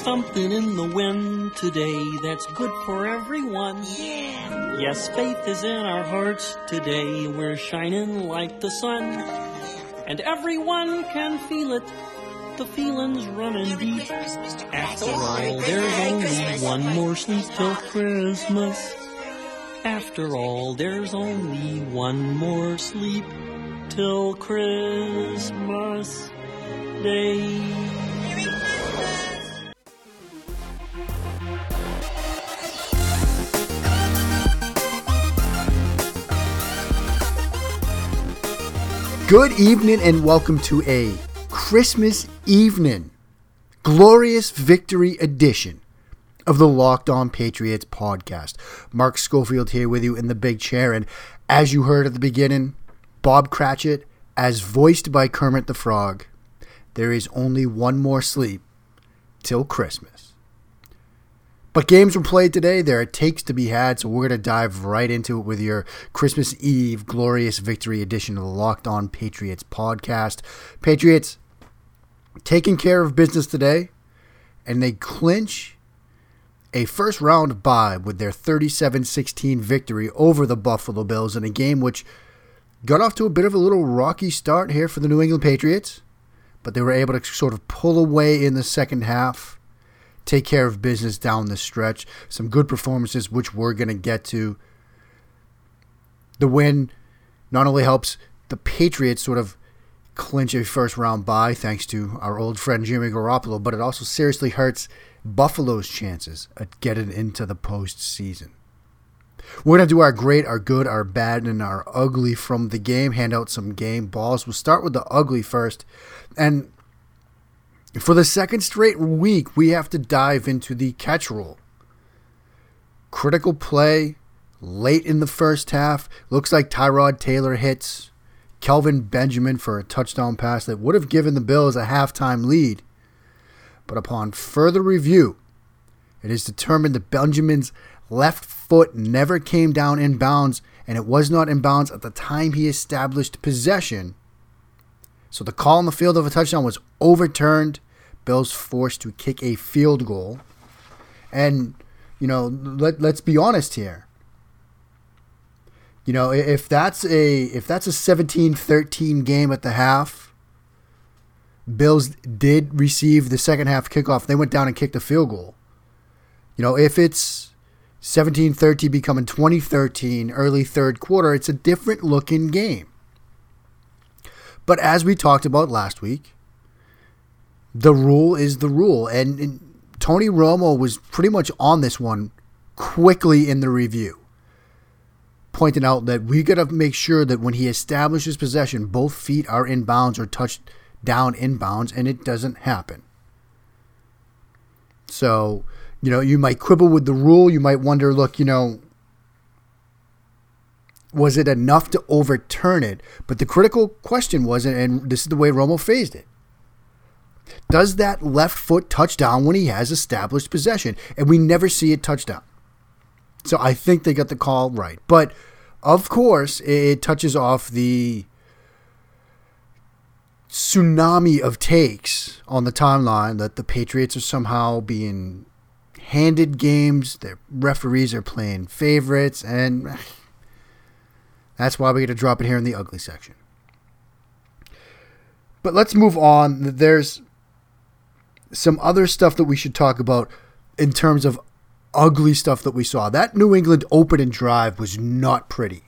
something in the wind today that's good for everyone. Yeah. Yes, faith is in our hearts today. We're shining like the sun. And everyone can feel it. The feeling's running deep. After all, there's only one more sleep till Christmas. After all, there's only one more sleep till Christmas Day. Good evening and welcome to a Christmas evening, glorious victory edition of the Locked On Patriots podcast. Mark Schofield here with you in the big chair, and as you heard at the beginning, Bob Cratchit, as voiced by Kermit the Frog, there is only one more sleep till Christmas. But games were played today. There are takes to be had, so we're going to dive right into it with your Christmas Eve glorious victory edition of the Locked On Patriots podcast. Patriots taking care of business today, and they clinch a first-round bye with their 37-16 victory over the Buffalo Bills in a game which got off to a bit of a little rocky start here for the New England Patriots, but they were able to sort of pull away in the second half, take care of business down the stretch. Some good performances, which we're going to get to. The win not only helps the Patriots sort of clinch a first-round bye, thanks to our old friend Jimmy Garoppolo, but it also seriously hurts Buffalo's chances at getting into the postseason. We're going to do our great, our good, our bad, and our ugly from the game, hand out some game balls. We'll start with the ugly first. And for the second straight week, we have to dive into the catch rule. Critical play late in the first half. Looks like Tyrod Taylor hits Kelvin Benjamin for a touchdown pass that would have given the Bills a halftime lead. But upon further review, it is determined that Benjamin's left foot never came down in bounds, and it was not in bounds at the time he established possession. So the call on the field of a touchdown was overturned. Bills forced to kick a field goal. And, let's be honest here. If that's a 17-13 game at the half, Bills did receive the second half kickoff. They went down and kicked a field goal. If it's 17-13 becoming 20-13 early third quarter, it's a different looking game. But as we talked about last week, the rule is the rule. And Tony Romo was pretty much on this one quickly in the review, pointing out that we got to make sure that when he establishes possession, both feet are in bounds or touched down in bounds, and it doesn't happen. So, you might quibble with the rule. You might wonder, was it enough to overturn it? But the critical question was, and this is the way Romo phrased it, does that left foot touch down when he has established possession? And we never see it touch down. So I think they got the call right. But, of course, it touches off the tsunami of takes on the timeline that the Patriots are somehow being handed games, their referees are playing favorites, and that's why we get to drop it here in the ugly section. But let's move on. There's some other stuff that we should talk about in terms of ugly stuff that we saw. That New England opening drive was not pretty.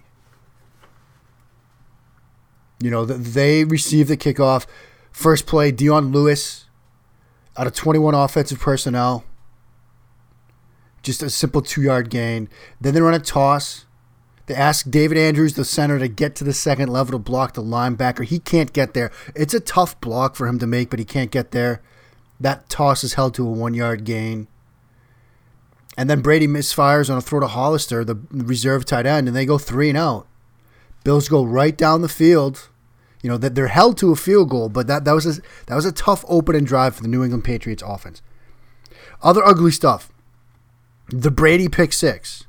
They received the kickoff. First play, Dion Lewis out of 21 offensive personnel. Just a simple 2-yard gain. Then they run a toss. They ask David Andrews, the center, to get to the second level to block the linebacker. He can't get there. It's a tough block for him to make, but he can't get there. That toss is held to a 1-yard gain. And then Brady misfires on a throw to Hollister, the reserve tight end, and they go 3 and out. Bills go right down the field. That they're held to a field goal, but that was a tough opening drive for the New England Patriots offense. Other ugly stuff. The Brady pick six.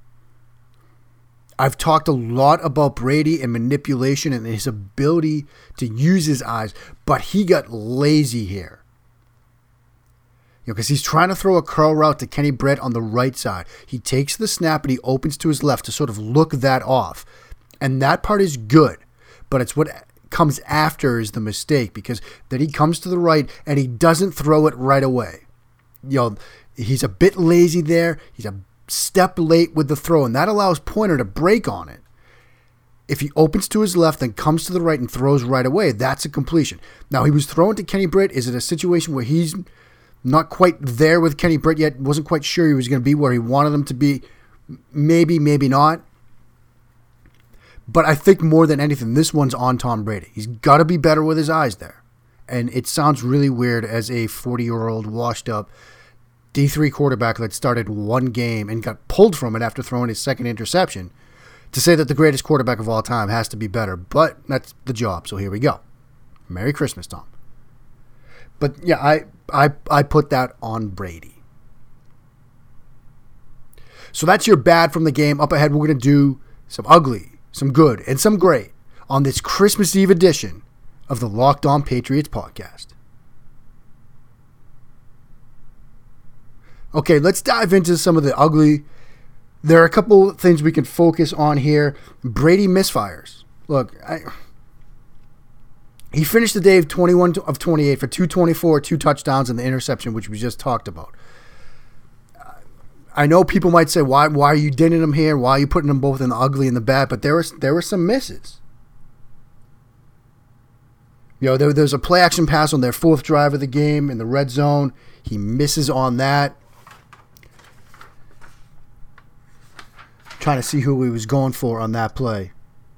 I've talked a lot about Brady and manipulation and his ability to use his eyes, but he got lazy here. because he's trying to throw a curl route to Kenny Britt on the right side. He takes the snap and he opens to his left to sort of look that off. And that part is good, but it's what comes after is the mistake, because then he comes to the right and he doesn't throw it right away. He's a bit lazy there. He's a step late with the throw, and that allows Pointer to break on it. If he opens to his left and comes to the right and throws right away, that's a completion. Now, he was throwing to Kenny Britt. Is it a situation where he's not quite there with Kenny Britt yet, wasn't quite sure he was going to be where he wanted him to be? Maybe, maybe not. But I think more than anything, this one's on Tom Brady. He's got to be better with his eyes there. And it sounds really weird as a 40-year-old washed-up D3 quarterback that started one game and got pulled from it after throwing his second interception to say that the greatest quarterback of all time has to be better. But that's the job, so here we go. Merry Christmas, Tom. But yeah, I put that on Brady. So that's your bad from the game. Up ahead, we're going to do some ugly, some good, and some great on this Christmas Eve edition of the Locked On Patriots podcast. Okay, let's dive into some of the ugly. There are a couple things we can focus on here. Brady misfires. Look, he finished the day of 21 of 28 for 224, 2 touchdowns, and the interception, which we just talked about. I know people might say, why are you dinning them here? Why are you putting them both in the ugly and the bad? But there were some misses. There's a play action pass on their fourth drive of the game in the red zone. He misses on that. Trying to see who he was going for on that play.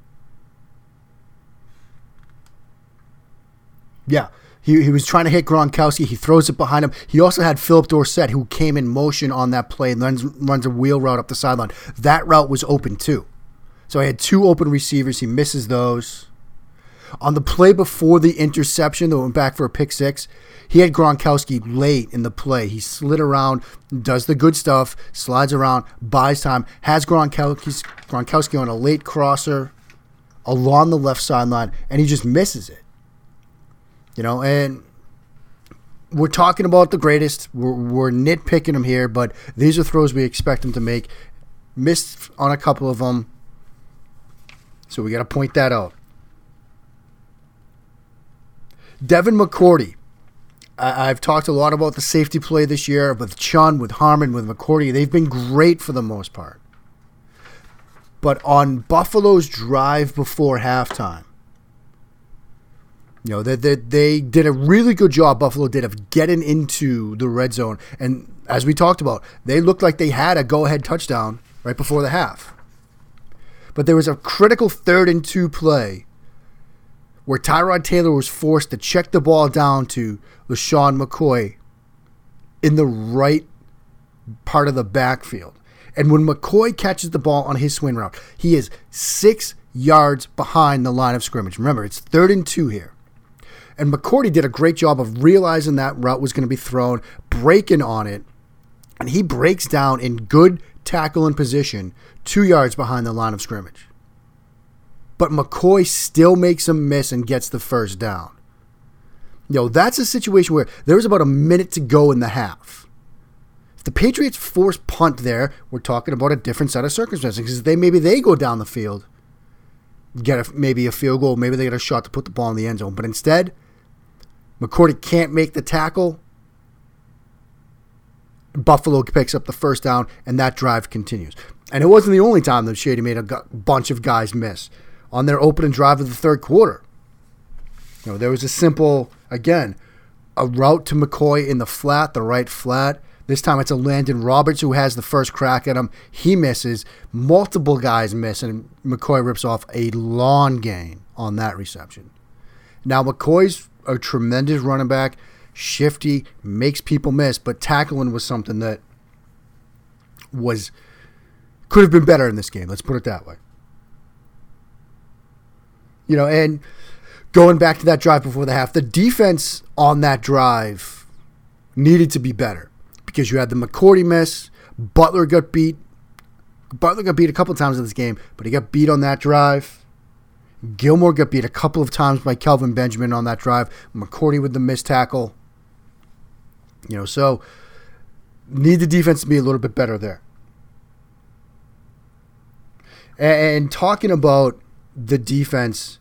Yeah, he was trying to hit Gronkowski. He throws it behind him. He also had Philip Dorsett, who came in motion on that play and runs a wheel route up the sideline. That route was open too. So he had 2 open receivers. He misses those. On the play before the interception that went back for a pick six, he had Gronkowski late in the play. He slid around, does the good stuff, slides around, buys time, has Gronkowski on a late crosser along the left sideline, and he just misses it. And we're talking about the greatest. We're nitpicking him here, but these are throws we expect him to make. Missed on a couple of them, so we got to point that out. Devin McCourty. I've talked a lot about the safety play this year with Chun, with Harmon, with McCourty. They've been great for the most part. But on Buffalo's drive before halftime, they did a really good job, Buffalo did, of getting into the red zone. And as we talked about, they looked like they had a go-ahead touchdown right before the half. But there was a critical 3rd and 2 play where Tyrod Taylor was forced to check the ball down to LeSean McCoy in the right part of the backfield. And when McCoy catches the ball on his swing route, he is 6 yards behind the line of scrimmage. Remember, it's 3rd and 2 here. And McCourty did a great job of realizing that route was going to be thrown, breaking on it, and he breaks down in good tackle and position 2 yards behind the line of scrimmage. But McCoy still makes him miss and gets the first down. That's a situation where there was about a minute to go in the half. If the Patriots force punt there, we're talking about a different set of circumstances, because maybe they go down the field, get maybe a field goal, maybe they get a shot to put the ball in the end zone. But instead, McCourty can't make the tackle. Buffalo picks up the first down, and that drive continues. And it wasn't the only time that Shady made a bunch of guys miss. On their opening drive of the third quarter, there was a simple, again, a route to McCoy in the flat, the right flat. This time it's a Landon Roberts who has the first crack at him. He misses. Multiple guys miss, and McCoy rips off a long gain on that reception. Now, McCoy's a tremendous running back, shifty, makes people miss, but tackling was something that could have been better in this game. Let's put it that way. And going back to that drive before the half, the defense on that drive needed to be better because you had the McCourty miss. Butler got beat. Butler got beat a couple of times in this game, but he got beat on that drive. Gilmore got beat a couple of times by Kelvin Benjamin on that drive. McCourty with the missed tackle. So Need the defense to be a little bit better there. And talking about the defense,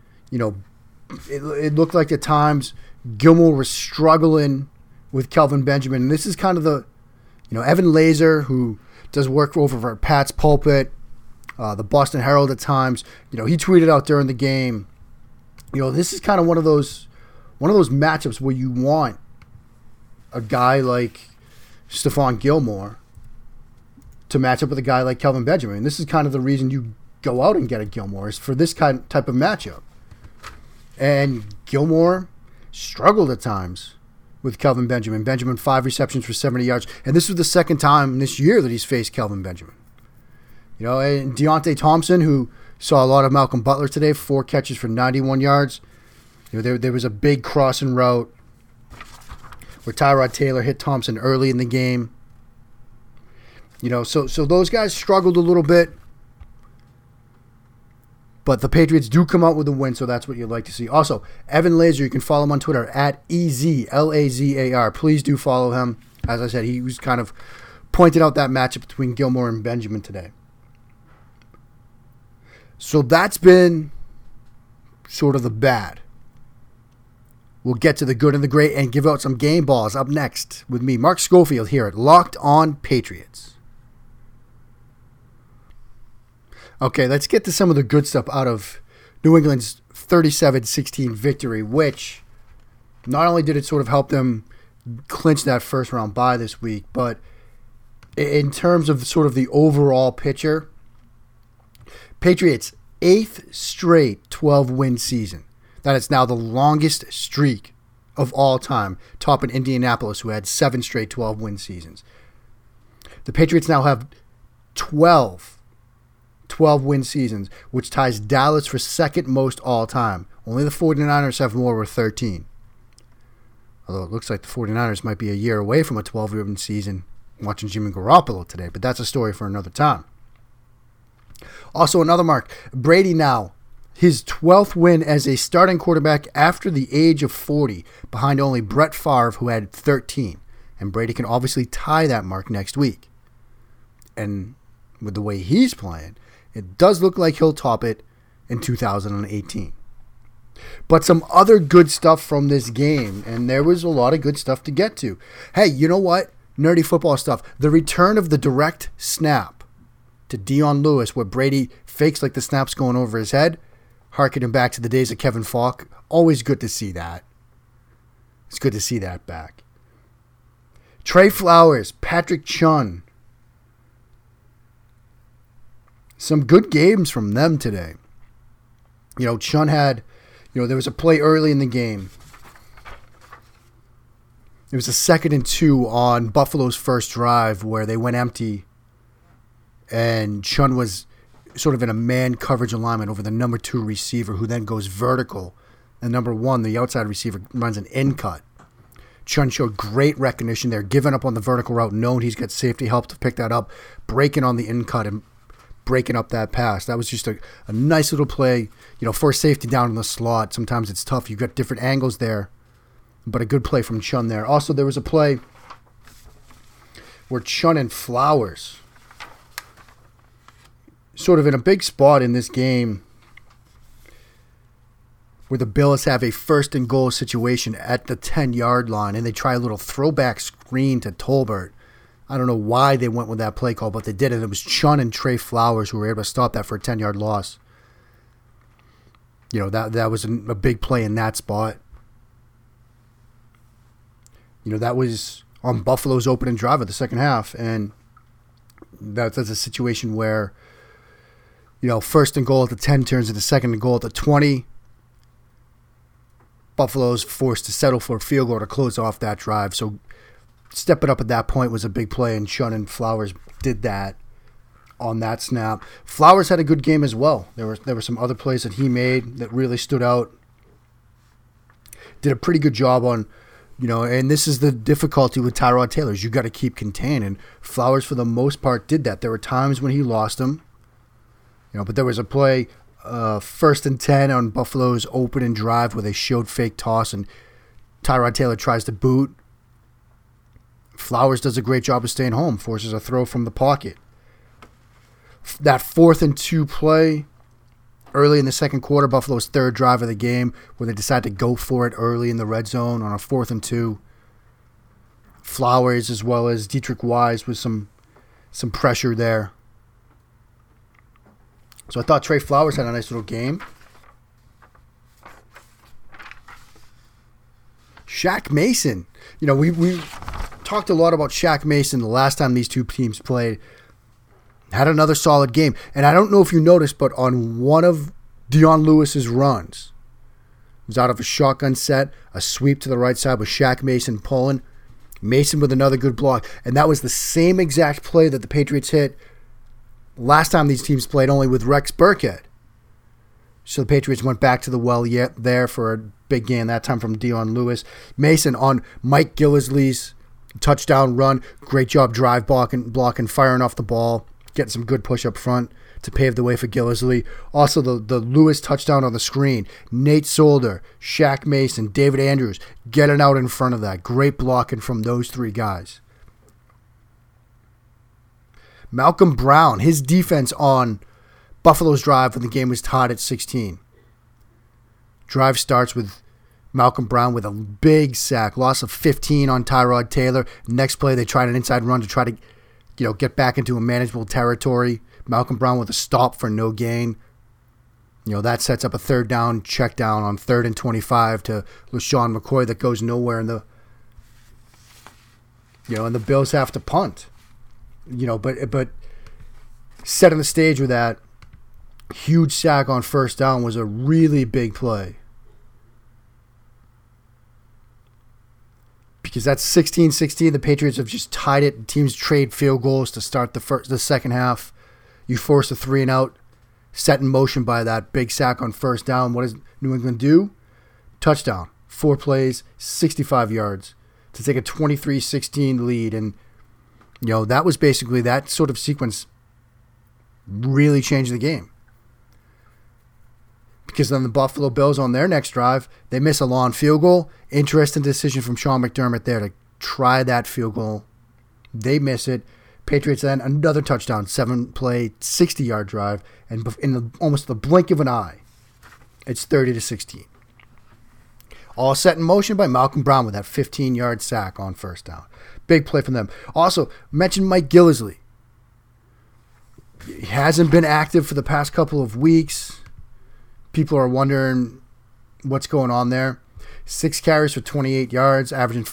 it looked like at times Gilmore was struggling with Kelvin Benjamin. And this is kind of the, Evan Laser, who does work over at Pat's Pulpit, the Boston Herald at times. He tweeted out during the game, this is kind of one of those matchups where you want a guy like Stephon Gilmore to match up with a guy like Kelvin Benjamin. And this is kind of the reason you go out and get a Gilmore, is for this type of matchup. And Gilmore struggled at times with Kelvin Benjamin. Benjamin, 5 receptions for 70 yards. And this was the second time this year that he's faced Kelvin Benjamin. And Deontay Thompson, who saw a lot of Malcolm Butler today, 4 catches for 91 yards. There was a big crossing route where Tyrod Taylor hit Thompson early in the game. So those guys struggled a little bit. But the Patriots do come out with a win, so that's what you'd like to see. Also, Evan Laser, you can follow him on Twitter at EZLAZAR. Please do follow him. As I said, he was kind of pointed out that matchup between Gilmore and Benjamin today. So that's been sort of the bad. We'll get to the good and the great and give out some game balls up next with me, Mark Schofield, here at Locked On Patriots. Okay, let's get to some of the good stuff out of New England's 37-16 victory, which not only did it sort of help them clinch that first round bye this week, but in terms of sort of the overall picture, Patriots' 8th straight 12-win season. That is now the longest streak of all time, topping Indianapolis, who had 7 straight 12-win seasons. The Patriots now have 12-win seasons, which ties Dallas for second most all time. Only the 49ers have more with 13. Although it looks like the 49ers might be a year away from a 12-win season watching Jimmy Garoppolo today, but that's a story for another time. Also another mark, Brady now, his 12th win as a starting quarterback after the age of 40, behind only Brett Favre, who had 13. And Brady can obviously tie that mark next week. And with the way he's playing, it does look like he'll top it in 2018. But some other good stuff from this game, and there was a lot of good stuff to get to. Hey, you know what? Nerdy football stuff. The return of the direct snap to Dion Lewis, where Brady fakes like the snap's going over his head, harkening back to the days of Kevin Falk. Always good to see that. It's good to see that back. Trey Flowers, Patrick Chung. Some good games from them today. Chung had, there was a play early in the game. It was a 2nd and 2 on Buffalo's first drive where they went empty. And Chung was sort of in a man coverage alignment over the number 2 receiver, who then goes vertical. And number 1, the outside receiver, runs an in cut. Chung showed great recognition there, giving up on the vertical route, knowing he's got safety help to pick that up, breaking on the in cut and breaking up that pass. That was just a nice little play. For a safety down in the slot, sometimes it's tough. You've got different angles there, but a good play from Chung there. Also, there was a play where Chung and Flowers, sort of in a big spot in this game, where the Bills have a 1st and goal situation at the 10-yard line, and they try a little throwback screen to Tolbert. I don't know why they went with that play call, but they did, and it was Chung and Trey Flowers who were able to stop that for a 10-yard loss. That was a big play in that spot. That was on Buffalo's opening drive of the second half, and that's a situation where, 1st and goal at the 10 turns into 2nd and goal at the 20. Buffalo's forced to settle for a field goal to close off that drive, so stepping up at that point was a big play, and Chung and Flowers did that on that snap. Flowers had a good game as well. There were some other plays that he made that really stood out. Did a pretty good job on, and this is the difficulty with Tyrod Taylor, is you got to keep contained, and Flowers for the most part did that. There were times when he lost him, but there was a play, 1st and 10 on Buffalo's opening drive where they showed fake toss, and Tyrod Taylor tries to boot. Flowers does a great job of staying home, forces a throw from the pocket. That 4th and 2 play early in the second quarter, Buffalo's third drive of the game, where they decide to go for it early in the red zone on a 4th and 2. Flowers as well as Deatrich Wise with some pressure there. So I thought Trey Flowers had a nice little game. Shaq Mason. We talked a lot about Shaq Mason the last time these two teams played. Had another solid game. And I don't know if you noticed, but on one of Dion Lewis's runs, it was out of a shotgun set, a sweep to the right side with Shaq Mason pulling. Mason with another good block. And that was the same exact play that the Patriots hit last time these teams played, only with Rex Burkhead. So the Patriots went back to the well there for a big game, that time from Dion Lewis. Mason on Mike Gillislee's touchdown run. Great job drive blocking, firing off the ball, getting some good push up front to pave the way for Gillislee. Also, the Lewis touchdown on the screen. Nate Solder, Shaq Mason, David Andrews getting out in front of that. Great blocking from those three guys. Malcolm Brown, his defense on Buffalo's drive when the game was tied at 16. Drive starts with Malcolm Brown with a big sack, loss of 15 on Tyrod Taylor. Next play, they tried an inside run to try to get back into a manageable territory. Malcolm Brown with a stop for no gain. That sets up a third down check down on 3rd and 25 to LaShawn McCoy that goes nowhere, and the Bills have to punt. But setting the stage with that huge sack on first down was a really big play. Because that's 16-16. The Patriots have just tied it. Teams trade field goals to start the second half. You force a 3-and-out, set in motion by that big sack on first down. What does New England do? Touchdown. 4 plays, 65 yards to take a 23-16 lead. And, that was basically that sort of sequence really changed the game. Because then the Buffalo Bills on their next drive, they miss a long field goal. Interesting decision from Sean McDermott there to try that field goal. They miss it. Patriots then another touchdown, 7-play, 60-yard drive, and in almost the blink of an eye, it's 30-16. All set in motion by Malcolm Brown with that 15-yard sack on first down. Big play from them. Also, mentioned Mike Gillislee. He hasn't been active for the past couple of weeks. People are wondering what's going on there. 6 carries for 28 yards, averaging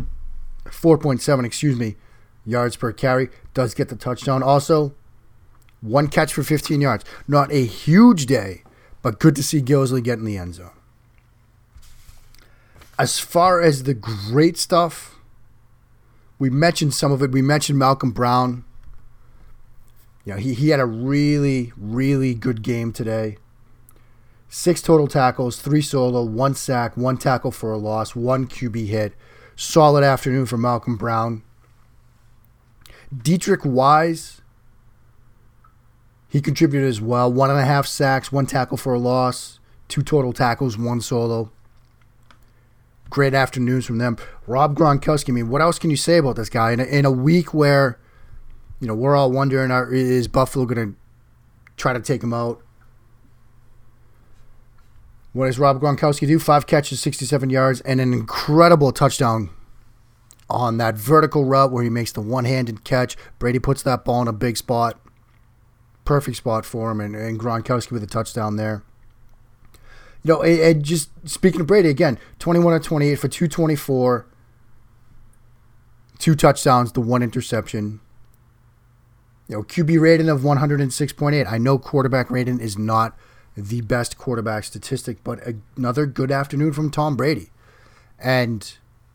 4.7, yards per carry. Does get the touchdown. Also, 1 catch for 15 yards. Not a huge day, but good to see Gillislee get in the end zone. As far as the great stuff, we mentioned some of it. We mentioned Malcolm Brown. He had a really, really good game today. 6 total tackles, 3 solo, 1 sack, 1 tackle for a loss, 1 QB hit. Solid afternoon for Malcolm Brown. Deatrich Wise, he contributed as well. 1.5 sacks, 1 tackle for a loss, 2 total tackles, 1 solo. Great afternoons from them. Rob Gronkowski, what else can you say about this guy? In a week where, we're all wondering, is Buffalo going to try to take him out? What does Rob Gronkowski do? 5 catches, 67 yards, and an incredible touchdown on that vertical route where he makes the one-handed catch. Brady puts that ball in a big spot. Perfect spot for him, and Gronkowski with a touchdown there. And just speaking of Brady, again, 21 of 28 for 224, 2 touchdowns, the 1 interception. QB rating of 106.8. I know quarterback rating is not the best quarterback statistic, but another good afternoon from Tom Brady. And,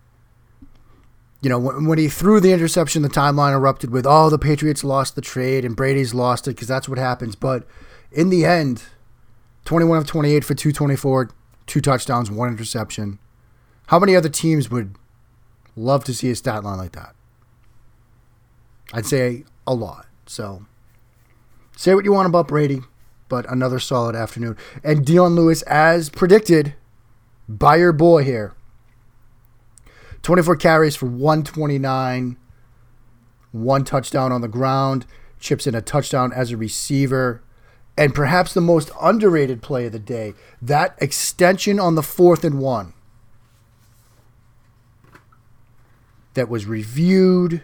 when he threw the interception, the timeline erupted with, the Patriots lost the trade and Brady's lost it because that's what happens. But in the end, 21 of 28 for 224, 2 touchdowns, 1 interception. How many other teams would love to see a stat line like that? I'd say a lot. So, say what you want about Brady, but another solid afternoon. And Dion Lewis, as predicted by your boy here, 24 carries for 129, 1 touchdown on the ground, chips in a touchdown as a receiver. And perhaps the most underrated play of the day, that extension on the 4th and 1 that was reviewed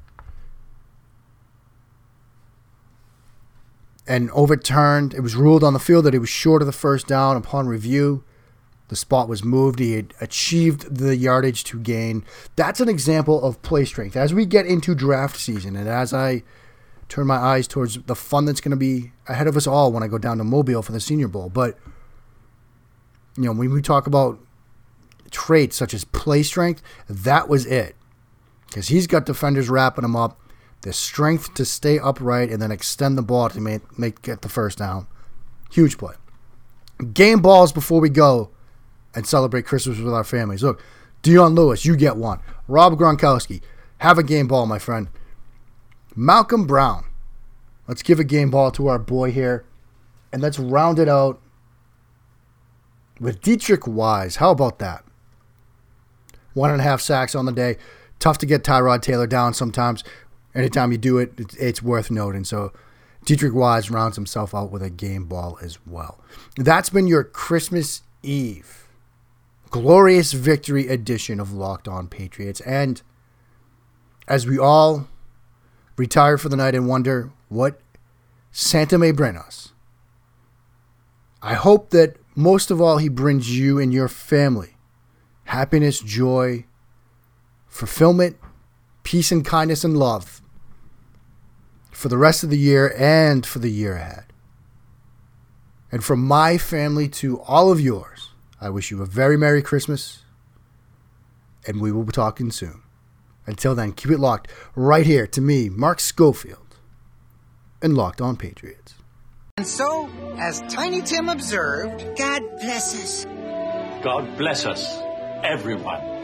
and overturned. It was ruled on the field that he was short of the first down. Upon review, the spot was moved. He had achieved the yardage to gain. That's an example of play strength. As we get into draft season and as I turn my eyes towards the fun that's going to be ahead of us all when I go down to Mobile for the Senior Bowl. But, when we talk about traits such as play strength, that was it. Because he's got defenders wrapping him up, the strength to stay upright and then extend the ball to get the first down. Huge play. Game balls before we go and celebrate Christmas with our families. Look, Dion Lewis, you get one. Rob Gronkowski, have a game ball, my friend. Malcolm Brown. Let's give a game ball to our boy here. And let's round it out with Deatrich Wise. How about that? 1.5 sacks on the day. Tough to get Tyrod Taylor down sometimes. Anytime you do it, it's worth noting. So Deatrich Wise rounds himself out with a game ball as well. That's been your Christmas Eve glorious victory edition of Locked On Patriots. And as we all retire for the night and wonder what Santa may bring us, I hope that most of all he brings you and your family happiness, joy, fulfillment, peace and kindness and love for the rest of the year and for the year ahead. And from my family to all of yours, I wish you a very Merry Christmas, and we will be talking soon. Until then, keep it locked right here to me, Mark Schofield, and Locked On Patriots. And so, as Tiny Tim observed, God bless us. God bless us, everyone.